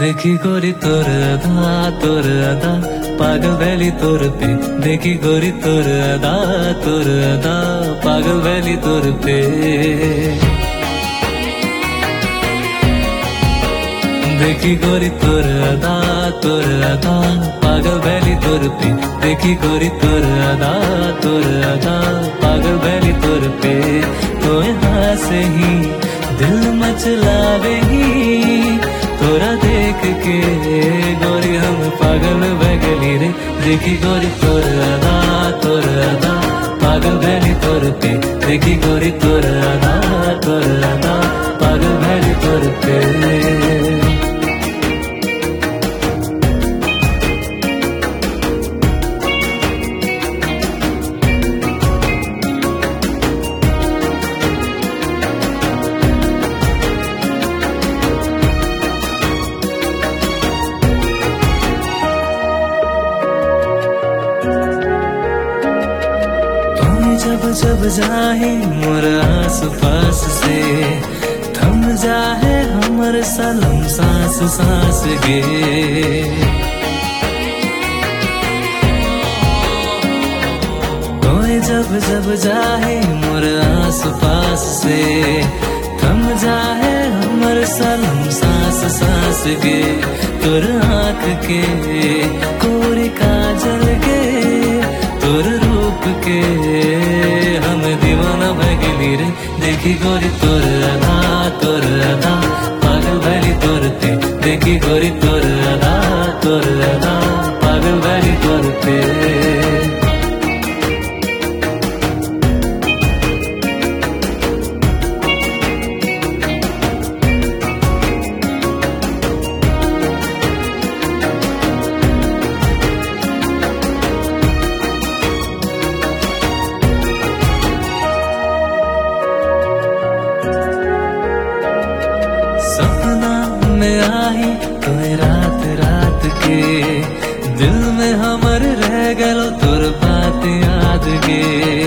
देखी गोरी तोर अदा पागल वैली तोर पे। देखी गोरी तोर अदा पागल वैली तोर पे। देखी गोरी तोर अदा पागल वैली तोर पे। देखी गोरी तोर अदा पागल वैली तोर पे। तो यहाँ से ही दिल मचलावेगी तोरा देख के गोरी हम पागल वैगली रे। देखी गोरी तोर अदा पागल वैली तोर पे। देखी गोरी तोर अदा पागल वैली तोर पे। जब जाहे मोर आस पास से थम जाए हमर सलम सांस सांस गे। कोई जब जाहे मोर आस पास से थम जाए हमर सलम सांस सांस गे। तोर आँख के कोरी काजल गे तोर रूप के हम दीवाना भगली रे। देखी गोरी तोर अदा पागल वैली तोर पे। देखी गोरी तोर अदा पागल वैली तोर पे। सपना में आई कोई रात रात के दिल में हमर रह गलो तोर बात याद गे।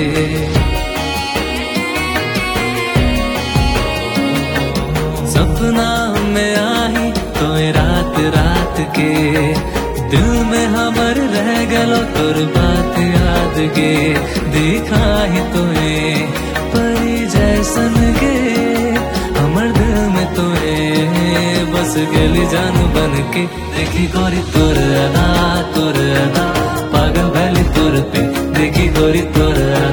सपना में आई कोई रात रात के दिल में हमर रह गलो तोर बात याद गे। देखा ही तोए परी जैसन गे हमर दिल में तोए बस गेली जान बन के। देखी गोरी तोर अदा पागल वैली तोर पे। देखी गोरी तोर अदा